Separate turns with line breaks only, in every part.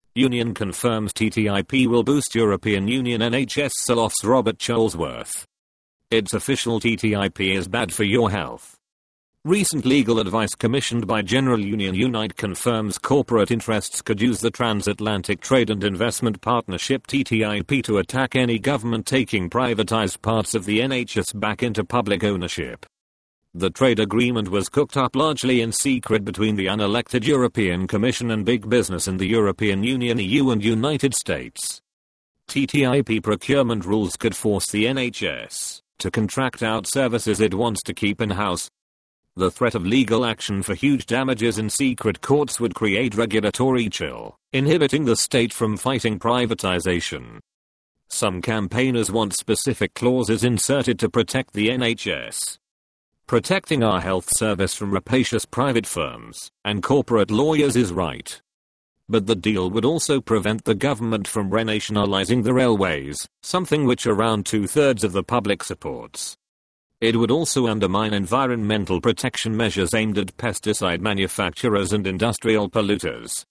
Union confirms TTIP will boost European Union NHS sell-offs. Robert Charlesworth. It's official, TTIP is bad for your health. Recent legal advice commissioned by General Union Unite confirms corporate interests could use the Transatlantic Trade and Investment Partnership TTIP to attack any government taking privatized parts of the NHS back into public ownership. The trade agreement was cooked up largely in secret between the unelected European Commission and big business in the European Union, EU and United States. TTIP procurement rules could force the NHS to contract out services it wants to keep in-house. The threat of legal action for huge damages in secret courts would create regulatory chill, inhibiting the state from fighting privatization. Some campaigners want specific clauses inserted to protect the NHS. Protecting our health service from rapacious private firms and corporate lawyers is right. But the deal would also prevent the government from renationalizing the railways, something which around 2/3 of the public supports. It would also undermine environmental protection measures aimed at pesticide manufacturers and industrial polluters.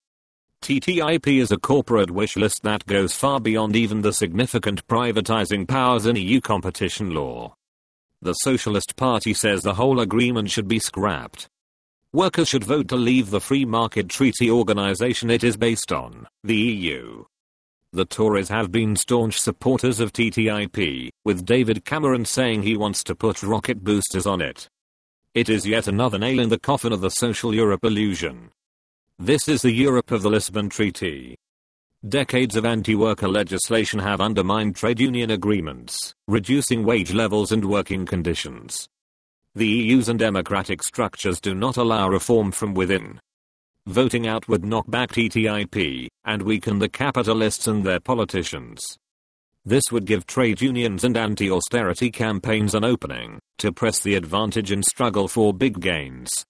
TTIP is a corporate wish list that goes far beyond even the significant privatizing powers in EU competition law. The Socialist Party says the whole agreement should be scrapped. Workers should vote to leave the free market treaty organization it is based on, the EU. The Tories have been staunch supporters of TTIP, with David Cameron saying he wants to put rocket boosters on it. It is yet another nail in the coffin of the social Europe illusion. This is the Europe of the Lisbon Treaty. Decades of anti-worker legislation have undermined trade union agreements, reducing wage levels and working conditions. The EU's undemocratic structures do not allow reform from within. Voting out would knock back TTIP and weaken the capitalists and their politicians. This would give trade unions and anti-austerity campaigns an opening to press the advantage and struggle for big gains.